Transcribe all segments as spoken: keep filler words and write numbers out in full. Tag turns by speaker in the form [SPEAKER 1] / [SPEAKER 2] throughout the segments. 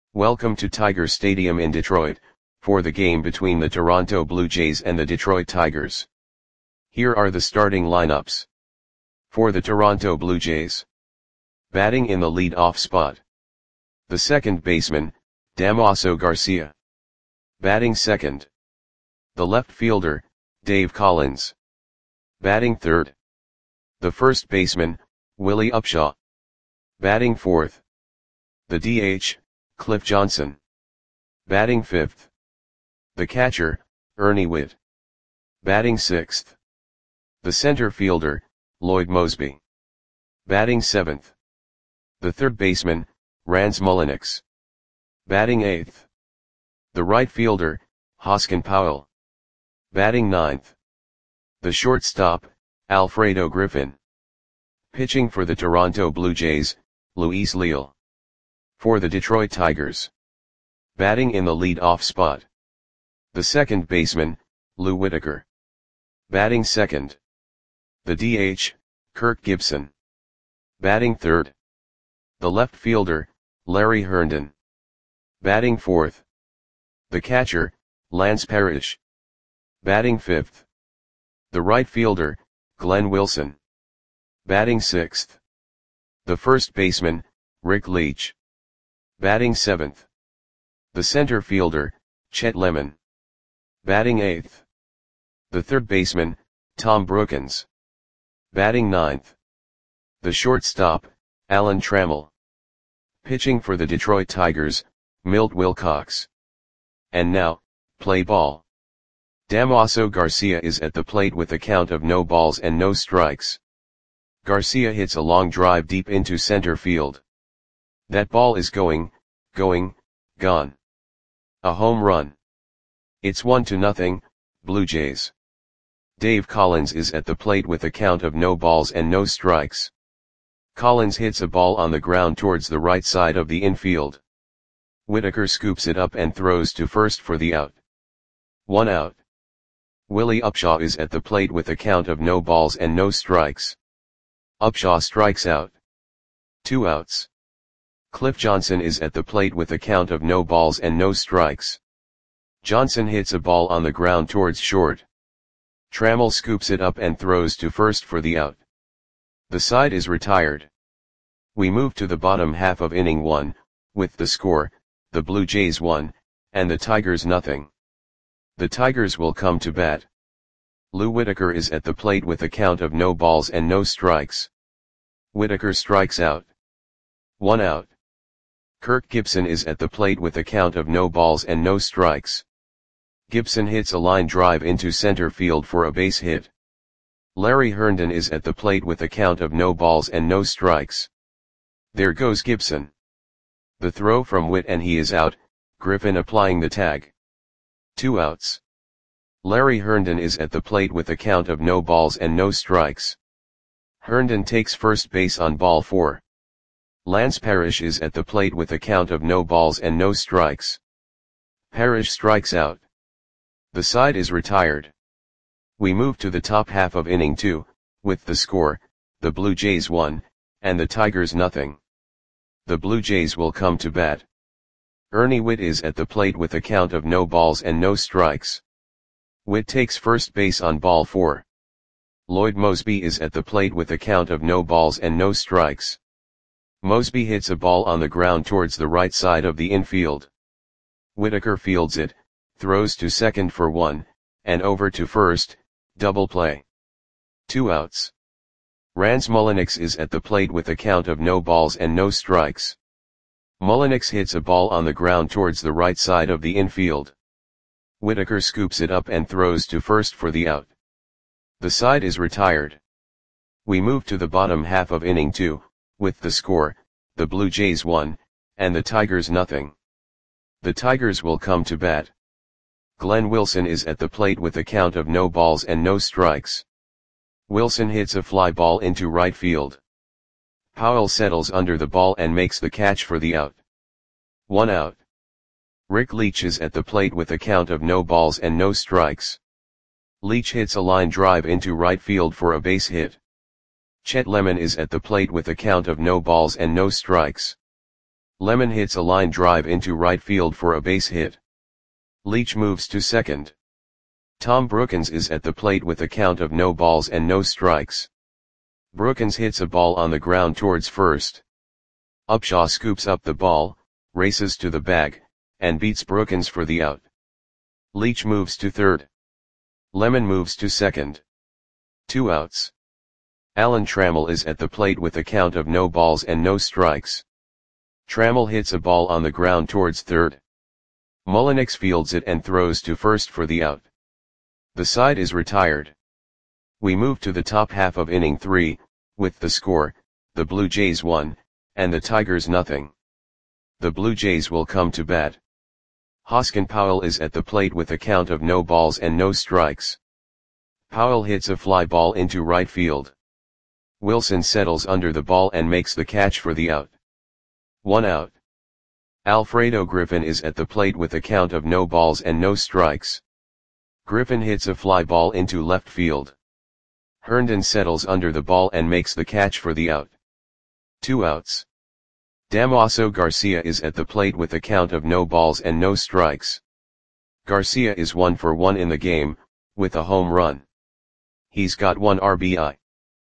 [SPEAKER 1] Welcome to Tiger Stadium in Detroit, for the game between the Toronto Blue Jays and the Detroit Tigers. Here are the starting lineups. For the Toronto Blue Jays. Batting in the lead-off spot. The second baseman, Damaso Garcia. Batting second. The left fielder, Dave Collins. Batting third. The first baseman, Willie Upshaw. Batting fourth. The D H, Cliff Johnson. Batting fifth. The catcher, Ernie Whitt. Batting sixth. The center fielder, Lloyd Moseby. Batting seventh. The third baseman, Rance Mulliniks. Batting eighth. The right fielder, Hoskin Powell. Batting ninth. The shortstop, Alfredo Griffin. Pitching for the Toronto Blue Jays, Luis Leal. For the Detroit Tigers. Batting in the lead-off spot. The second baseman, Lou Whitaker. Batting second. The D H, Kirk Gibson. Batting third. The left fielder, Larry Herndon. Batting fourth. The catcher, Lance Parrish. Batting fifth. The right fielder, Glenn Wilson. Batting sixth. The first baseman, Rick Leach. Batting seventh. The center fielder, Chet Lemon. Batting eighth. The third baseman, Tom Brookens. Batting ninth. The shortstop, Alan Trammell. Pitching for the Detroit Tigers, Milt Wilcox. And now, play ball. Damaso Garcia is at the plate with a count of no balls and no strikes. Garcia hits a long drive deep into center field. That ball is going, going, gone. A home run. It's one to nothing, Blue Jays. Dave Collins is at the plate with a count of no balls and no strikes. Collins hits a ball on the ground towards the right side of the infield. Whitaker scoops it up and throws to first for the out. One out. Willie Upshaw is at the plate with a count of no balls and no strikes. Upshaw strikes out. Two outs. Cliff Johnson is at the plate with a count of no balls and no strikes. Johnson hits a ball on the ground towards short. Trammell scoops it up and throws to first for the out. The side is retired. We move to the bottom half of inning one, with the score, the Blue Jays one, and the Tigers nothing. The Tigers will come to bat. Lou Whitaker is at the plate with a count of no balls and no strikes. Whitaker strikes out. One out. Kirk Gibson is at the plate with a count of no balls and no strikes. Gibson hits a line drive into center field for a base hit. Larry Herndon is at the plate with a count of no balls and no strikes. There goes Gibson. The throw from Whitt and he is out, Griffin applying the tag. Two outs. Larry Herndon is at the plate with a count of no balls and no strikes. Herndon takes first base on ball four. Lance Parrish is at the plate with a count of no balls and no strikes. Parrish strikes out. The side is retired. We move to the top half of inning two, with the score, the Blue Jays one, and the Tigers nothing. The Blue Jays will come to bat. Ernie Whitt is at the plate with a count of no balls and no strikes. Whitt takes first base on ball four. Lloyd Moseby is at the plate with a count of no balls and no strikes. Moseby hits a ball on the ground towards the right side of the infield. Whitaker fields it, throws to second for one, and over to first, double play. Two outs. Rance Mulliniks is at the plate with a count of no balls and no strikes. Mulliniks hits a ball on the ground towards the right side of the infield. Whitaker scoops it up and throws to first for the out. The side is retired. We move to the bottom half of inning two, with the score, the Blue Jays one, and the Tigers nothing. The Tigers will come to bat. Glenn Wilson is at the plate with a count of no balls and no strikes. Wilson hits a fly ball into right field. Powell settles under the ball and makes the catch for the out. One out. Rick Leach is at the plate with a count of no balls and no strikes. Leach hits a line drive into right field for a base hit. Chet Lemon is at the plate with a count of no balls and no strikes. Lemon hits a line drive into right field for a base hit. Leach moves to second. Tom Brookins is at the plate with a count of no balls and no strikes. Brookins hits a ball on the ground towards first. Upshaw scoops up the ball, races to the bag, and beats Brookins for the out. Leach moves to third. Lemon moves to second. Two outs. Alan Trammell is at the plate with a count of no balls and no strikes. Trammell hits a ball on the ground towards third. Mullenix fields it and throws to first for the out. The side is retired. We move to the top half of inning three, with the score, the Blue Jays one, and the Tigers nothing. The Blue Jays will come to bat. Hoskin Powell is at the plate with a count of no balls and no strikes. Powell hits a fly ball into right field. Wilson settles under the ball and makes the catch for the out. One out. Alfredo Griffin is at the plate with a count of no balls and no strikes. Griffin hits a fly ball into left field. Herndon settles under the ball and makes the catch for the out. Two outs. Damaso Garcia is at the plate with a count of no balls and no strikes. Garcia is one for one in the game, with a home run. He's got one R B I.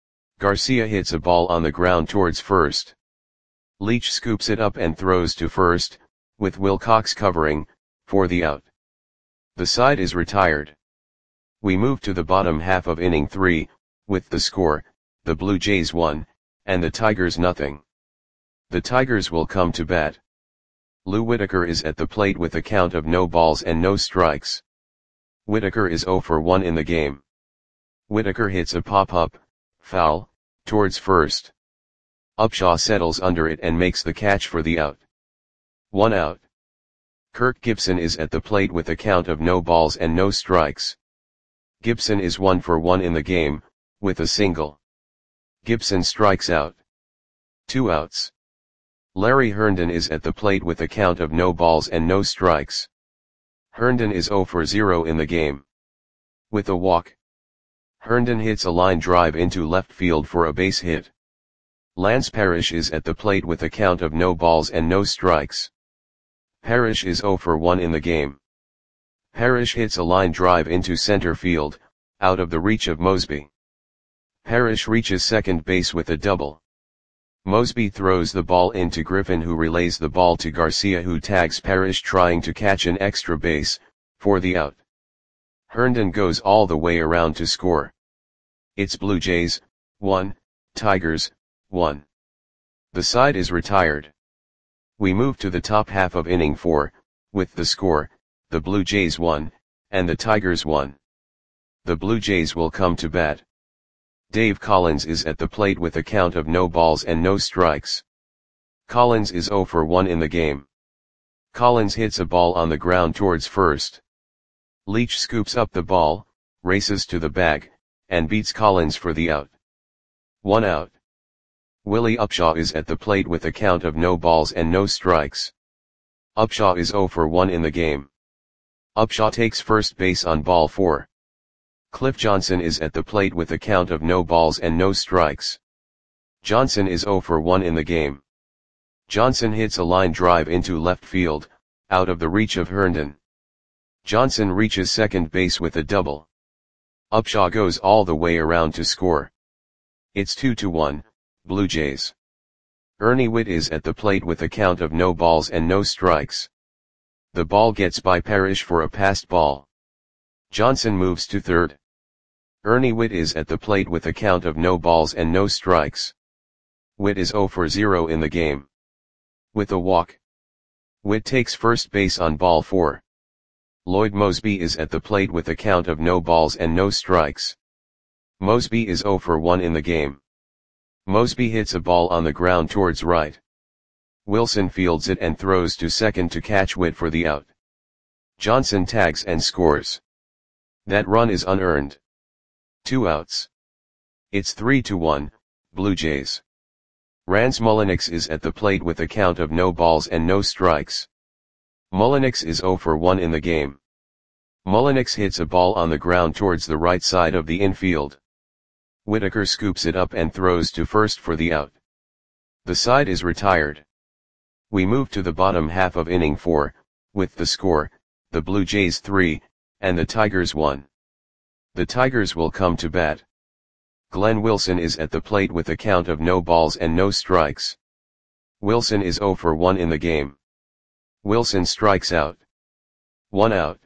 [SPEAKER 1] Garcia hits a ball on the ground towards first. Leach scoops it up and throws to first, with Wilcox covering, for the out. The side is retired. We move to the bottom half of inning three, with the score, the Blue Jays one, and the Tigers nothing. The Tigers will come to bat. Lou Whitaker is at the plate with a count of no balls and no strikes. Whitaker is oh for one in the game. Whitaker hits a pop-up, foul, towards first. Upshaw settles under it and makes the catch for the out. One out. Kirk Gibson is at the plate with a count of no balls and no strikes. Gibson is one for one in the game, with a single. Gibson strikes out. Two outs. Larry Herndon is at the plate with a count of no balls and no strikes. Herndon is oh for zero in the game. With a walk. Herndon hits a line drive into left field for a base hit. Lance Parrish is at the plate with a count of no balls and no strikes. Parrish is oh for one in the game. Parrish hits a line drive into center field, out of the reach of Mosby. Parrish reaches second base with a double. Mosby throws the ball into Griffin, who relays the ball to Garcia, who tags Parrish trying to catch an extra base, for the out. Herndon goes all the way around to score. It's Blue Jays, one, Tigers, one. The side is retired. We move to the top half of inning four, with the score, the Blue Jays one, and the Tigers one. The Blue Jays will come to bat. Dave Collins is at the plate with a count of no balls and no strikes. Collins is oh for one in the game. Collins hits a ball on the ground towards first. Leach scoops up the ball, races to the bag, and beats Collins for the out. One out. Willie Upshaw is at the plate with a count of no balls and no strikes. Upshaw is oh for one in the game. Upshaw takes first base on ball four. Cliff Johnson is at the plate with a count of no balls and no strikes. Johnson is oh for one in the game. Johnson hits a line drive into left field, out of the reach of Herndon. Johnson reaches second base with a double. Upshaw goes all the way around to score. It's two to one, Blue Jays. Ernie Whitt is at the plate with a count of no balls and no strikes. The ball gets by Parrish for a passed ball. Johnson moves to third. Ernie Whitt is at the plate with a count of no balls and no strikes. Whitt is oh for zero in the game. With a walk. Whitt takes first base on ball four. Lloyd Mosby is at the plate with a count of no balls and no strikes. Mosby is oh for one in the game. Mosby hits a ball on the ground towards right. Wilson fields it and throws to second to catch Whitt for the out. Johnson tags and scores. That run is unearned. Two outs. It's three to one, Blue Jays. Rance Mullenix is at the plate with a count of no balls and no strikes. Mullenix is oh for one in the game. Mullenix hits a ball on the ground towards the right side of the infield. Whitaker scoops it up and throws to first for the out. The side is retired. We move to the bottom half of inning four, with the score, the Blue Jays three, and the Tigers one. The Tigers will come to bat. Glenn Wilson is at the plate with a count of no balls and no strikes. Wilson is oh for one in the game. Wilson strikes out. One out.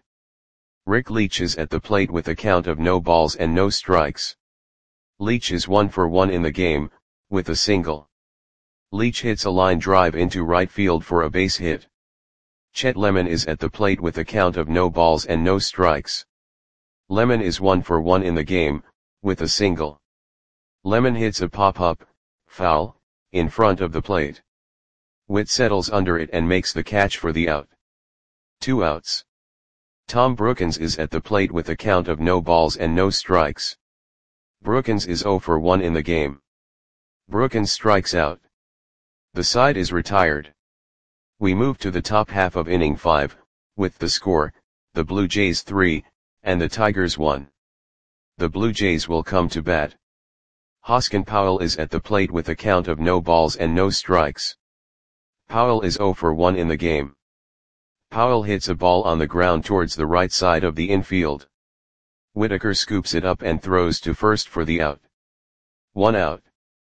[SPEAKER 1] Rick Leach is at the plate with a count of no balls and no strikes. Leach is one for one in the game, with a single. Leach hits a line drive into right field for a base hit. Chet Lemon is at the plate with a count of no balls and no strikes. Lemon is one for one in the game, with a single. Lemon hits a pop-up, foul, in front of the plate. Witt settles under it and makes the catch for the out. Two outs. Tom Brookens is at the plate with a count of no balls and no strikes. Brookens is oh for one in the game. Brookens strikes out. The side is retired. We move to the top half of inning five, with the score, the Blue Jays three, and the Tigers one. The Blue Jays will come to bat. Hoskin Powell is at the plate with a count of no balls and no strikes. Powell is oh for one in the game. Powell hits a ball on the ground towards the right side of the infield. Whitaker scoops it up and throws to first for the out. One out.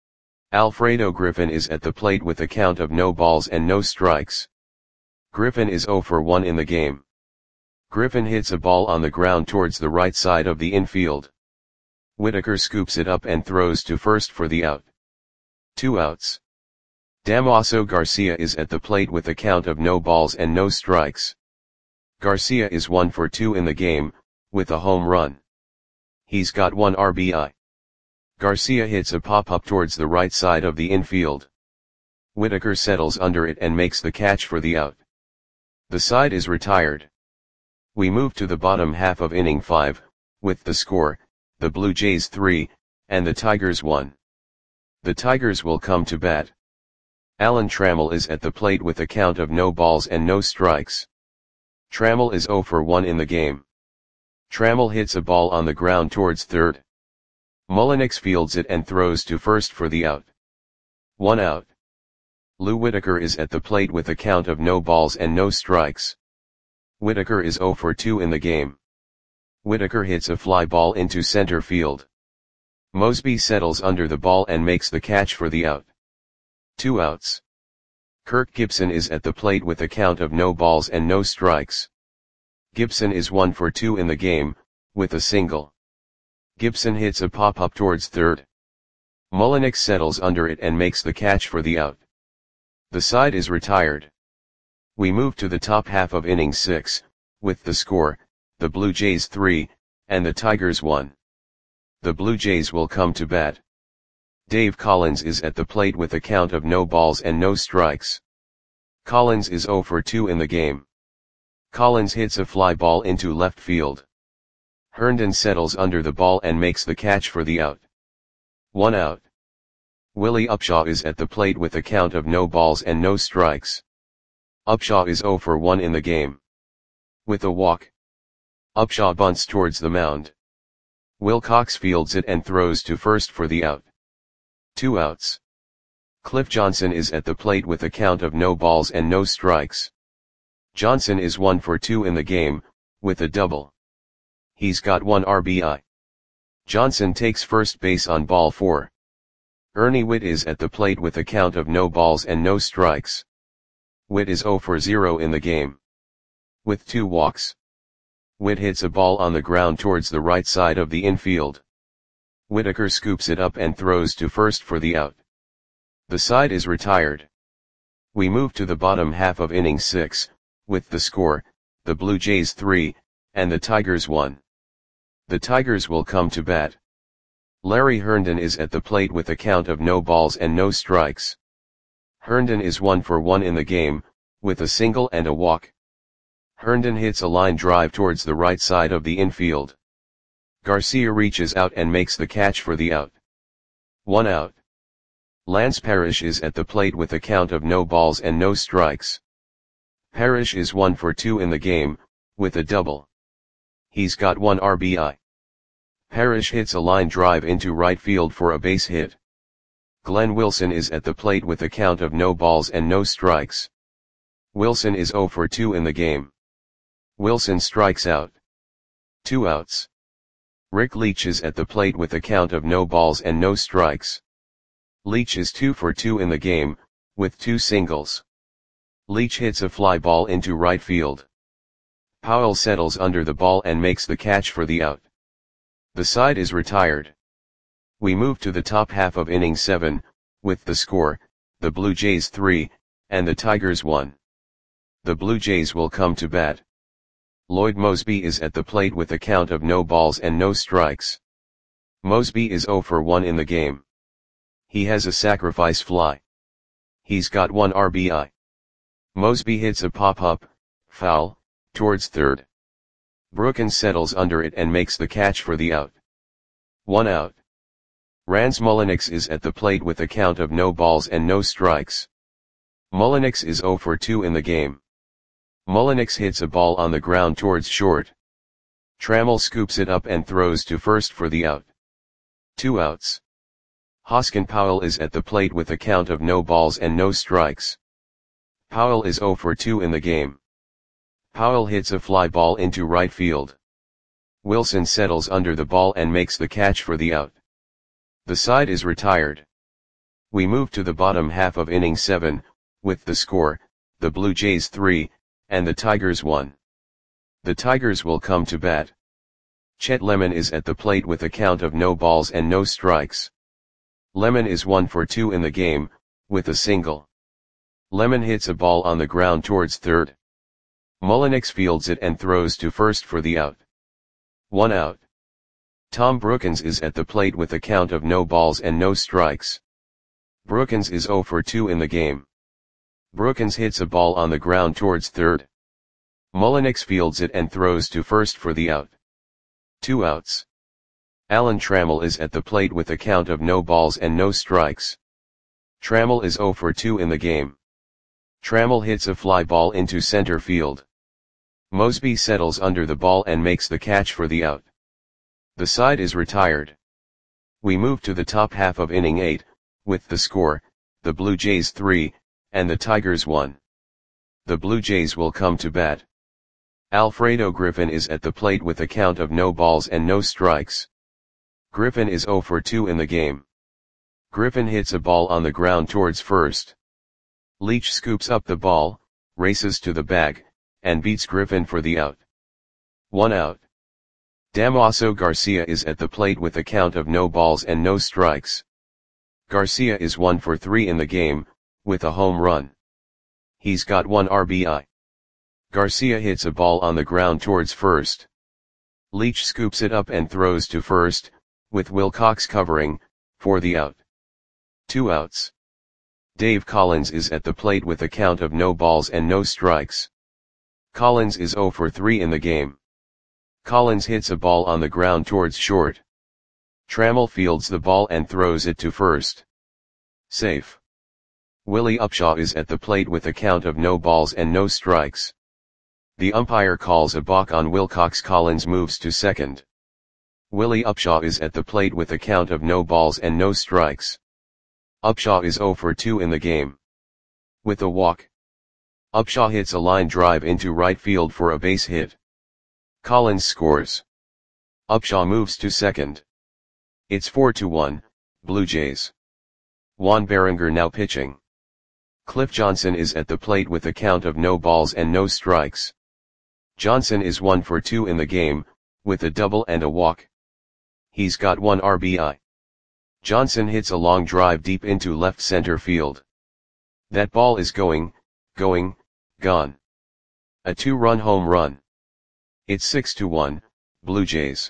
[SPEAKER 1] Alfredo Griffin is at the plate with a count of no balls and no strikes. Griffin is oh for one in the game. Griffin hits a ball on the ground towards the right side of the infield. Whitaker scoops it up and throws to first for the out. Two outs. Damaso Garcia is at the plate with a count of no balls and no strikes. Garcia is one for two in the game, with a home run. He's got one R B I. Garcia hits a pop-up towards the right side of the infield. Whitaker settles under it and makes the catch for the out. The side is retired. We move to the bottom half of inning five, with the score, the Blue Jays three, and the Tigers one. The Tigers will come to bat. Alan Trammell is at the plate with a count of no balls and no strikes. Trammell is oh for one in the game. Trammell hits a ball on the ground towards third. Mullenix fields it and throws to first for the out. One out. Lou Whitaker is at the plate with a count of no balls and no strikes. Whitaker is oh for two in the game. Whitaker hits a fly ball into center field. Mosby settles under the ball and makes the catch for the out. Two outs. Kirk Gibson is at the plate with a count of no balls and no strikes. Gibson is one for two in the game, with a single. Gibson hits a pop-up towards third. Mullenix settles under it and makes the catch for the out. The side is retired. We move to the top half of inning six, with the score, the Blue Jays three, and the Tigers one. The Blue Jays will come to bat. Dave Collins is at the plate with a count of no balls and no strikes. Collins is oh for two in the game. Collins hits a fly ball into left field. Herndon settles under the ball and makes the catch for the out. One out. Willie Upshaw is at the plate with a count of no balls and no strikes. Upshaw is oh for one in the game. With a walk. Upshaw bunts towards the mound. Wilcox fields it and throws to first for the out. Two outs. Cliff Johnson is at the plate with a count of no balls and no strikes. Johnson is one for two in the game, with a double. He's got one R B I. Johnson takes first base on ball four. Ernie Witt is at the plate with a count of no balls and no strikes. Witt is oh for zero in the game. With two walks. Witt hits a ball on the ground towards the right side of the infield. Whitaker scoops it up and throws to first for the out. The side is retired. We move to the bottom half of inning six, with the score, the Blue Jays three, and the Tigers one. The Tigers will come to bat. Larry Herndon is at the plate with a count of no balls and no strikes. Herndon is one for one in the game, with a single and a walk. Herndon hits a line drive towards the right side of the infield. Garcia reaches out and makes the catch for the out. One out. Lance Parrish is at the plate with a count of no balls and no strikes. Parrish is one for two in the game, with a double. He's got one R B I. Parrish hits a line drive into right field for a base hit. Glenn Wilson is at the plate with a count of no balls and no strikes. Wilson is zero for two in the game. Wilson strikes out. Two outs. Rick Leach is at the plate with a count of no balls and no strikes. Leach is two for two in the game, with two singles. Leach hits a fly ball into right field. Powell settles under the ball and makes the catch for the out. The side is retired. We move to the top half of inning seven, with the score, the Blue Jays three, and the Tigers one. The Blue Jays will come to bat. Lloyd Moseby is at the plate with a count of no balls and no strikes. Moseby is zero for one in the game. He has a sacrifice fly. He's got one R B I. Moseby hits a pop-up, foul, towards third. Brookins settles under it and makes the catch for the out. One out. Rans Mulliniks is at the plate with a count of no balls and no strikes. Mulliniks is zero for two in the game. Mulliniks hits a ball on the ground towards short. Trammell scoops it up and throws to first for the out. Two outs. Hoskin Powell is at the plate with a count of no balls and no strikes. Powell is zero for two in the game. Powell hits a fly ball into right field. Wilson settles under the ball and makes the catch for the out. The side is retired. We move to the bottom half of inning seven, with the score, the Blue Jays three, and the Tigers one. The Tigers will come to bat. Chet Lemon is at the plate with a count of no balls and no strikes. Lemon is one for two in the game, with a single. Lemon hits a ball on the ground towards third. Mulliniks fields it and throws to first for the out. One out. Tom Brookins is at the plate with a count of no balls and no strikes. Brookins is zero for two in the game. Brookins hits a ball on the ground towards third. Mulliniks fields it and throws to first for the out. Two outs. Alan Trammell is at the plate with a count of no balls and no strikes. Trammell is zero for two in the game. Trammell hits a fly ball into center field. Moseby settles under the ball and makes the catch for the out. The side is retired. We move to the top half of inning eight, with the score, the Blue Jays three, and the Tigers one. The Blue Jays will come to bat. Alfredo Griffin is at the plate with a count of no balls and no strikes. Griffin is zero for two in the game. Griffin hits a ball on the ground towards first. Leach scoops up the ball, races to the bag, and beats Griffin for the out. One out. Damaso Garcia is at the plate with a count of no balls and no strikes. Garcia is one for three in the game, with a home run. He's got one R B I. Garcia hits a ball on the ground towards first. Leach scoops it up and throws to first, with Wilcox covering, for the out. Two outs. Dave Collins is at the plate with a count of no balls and no strikes. Collins is zero for three in the game. Collins hits a ball on the ground towards short. Trammell fields the ball and throws it to first. Safe. Willie Upshaw is at the plate with a count of no balls and no strikes. The umpire calls a balk on Wilcox. Collins moves to second. Willie Upshaw is at the plate with a count of no balls and no strikes. Upshaw is zero for two in the game. With a walk. Upshaw hits a line drive into right field for a base hit. Collins scores. Upshaw moves to second. It's four to one, Blue Jays. Juan Berenger now pitching. Cliff Johnson is at the plate with a count of no balls and no strikes. Johnson is one for two in the game, with a double and a walk. He's got one R B I. Johnson hits a long drive deep into left center field. That ball is going, going, gone. A two-run home run. It's six to one, Blue Jays.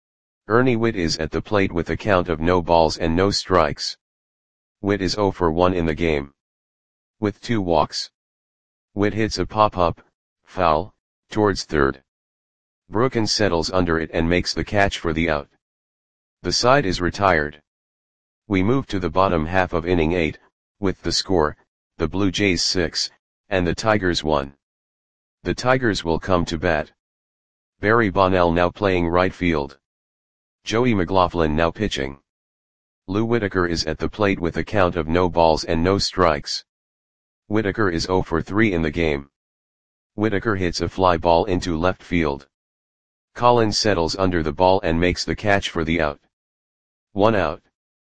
[SPEAKER 1] Ernie Whitt is at the plate with a count of no balls and no strikes. Whitt is zero for one in the game. With two walks. Whitt hits a pop-up, foul, towards third. Brookins settles under it and makes the catch for the out. The side is retired. We move to the bottom half of inning eight, with the score, the Blue Jays six, and the Tigers one. The Tigers will come to bat. Barry Bonnell now playing right field. Joey McLaughlin now pitching. Lou Whitaker is at the plate with a count of no balls and no strikes. Whitaker is zero for three in the game. Whitaker hits a fly ball into left field. Collins settles under the ball and makes the catch for the out. One out.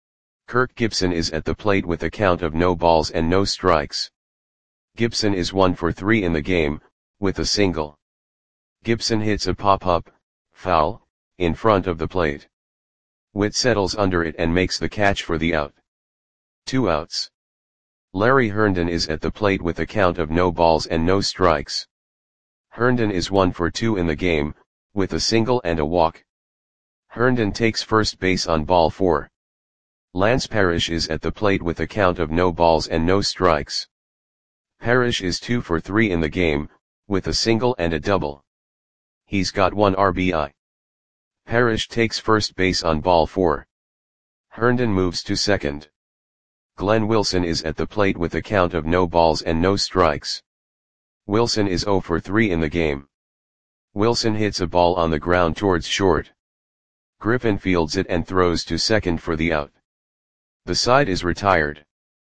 [SPEAKER 1] Kirk Gibson is at the plate with a count of no balls and no strikes. Gibson is one for three in the game, with a single. Gibson hits a pop-up, foul, in front of the plate. Witt settles under it and makes the catch for the out. Two outs. Larry Herndon is at the plate with a count of no balls and no strikes. Herndon is one for two in the game, with a single and a walk. Herndon takes first base on ball four. Lance Parrish is at the plate with a count of no balls and no strikes. Parrish is two for three in the game, with a single and a double. He's got one R B I. Parrish takes first base on ball four. Herndon moves to second. Glenn Wilson is at the plate with a count of no balls and no strikes. Wilson is zero for three in the game. Wilson hits a ball on the ground towards short. Griffin fields it and throws to second for the out. The side is retired.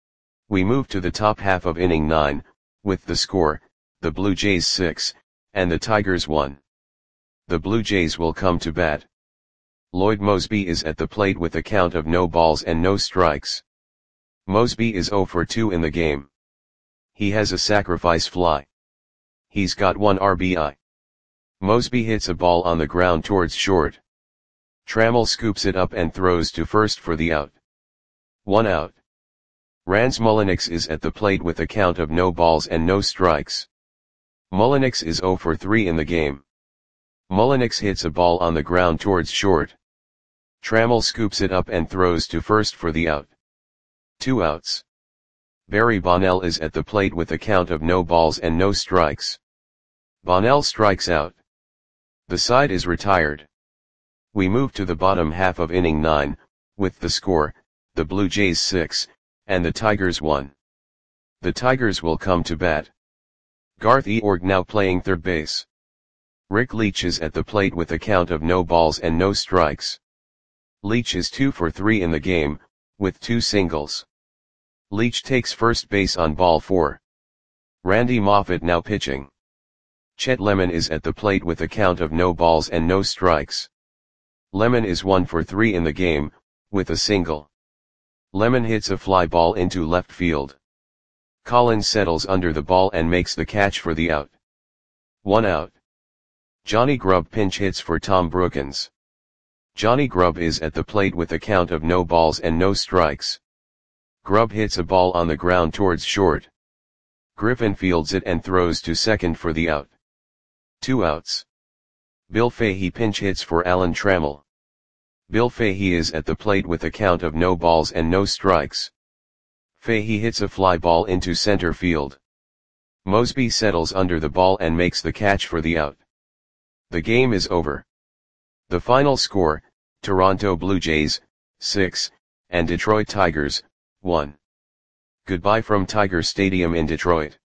[SPEAKER 1] We move to the top half of inning nine, with the score, the Blue Jays six, and the Tigers one. The Blue Jays will come to bat. Lloyd Moseby is at the plate with a count of no balls and no strikes. Moseby is zero for two in the game. He has a sacrifice fly. He's got one R B I. Moseby hits a ball on the ground towards short. Trammell scoops it up and throws to first for the out. One out. Rans Mulliniks is at the plate with a count of no balls and no strikes. Mulliniks is zero for three in the game. Mulliniks hits a ball on the ground towards short. Trammell scoops it up and throws to first for the out. Two outs. Barry Bonnell is at the plate with a count of no balls and no strikes. Bonnell strikes out. The side is retired. We move to the bottom half of inning nine, with the score, the Blue Jays six, and the Tigers one. The Tigers will come to bat. Garth Eorg now playing third base. Rick Leach is at the plate with a count of no balls and no strikes. Leach is two for three in the game, with two singles. Leach takes first base on ball four. Randy Moffett now pitching. Chet Lemon is at the plate with a count of no balls and no strikes. Lemon is one for three in the game, with a single. Lemon hits a fly ball into left field. Collins settles under the ball and makes the catch for the out. One out. Johnny Grubb pinch hits for Tom Brookens. Johnny Grubb is at the plate with a count of no balls and no strikes. Grubb hits a ball on the ground towards short. Griffin fields it and throws to second for the out. Two outs. Bill Fahey pinch hits for Alan Trammell. Bill Fahey is at the plate with a count of no balls and no strikes. Fahey hits a fly ball into center field. Moseby settles under the ball and makes the catch for the out. The game is over. The final score, Toronto Blue Jays, six, and Detroit Tigers, one. Goodbye from Tiger Stadium in Detroit.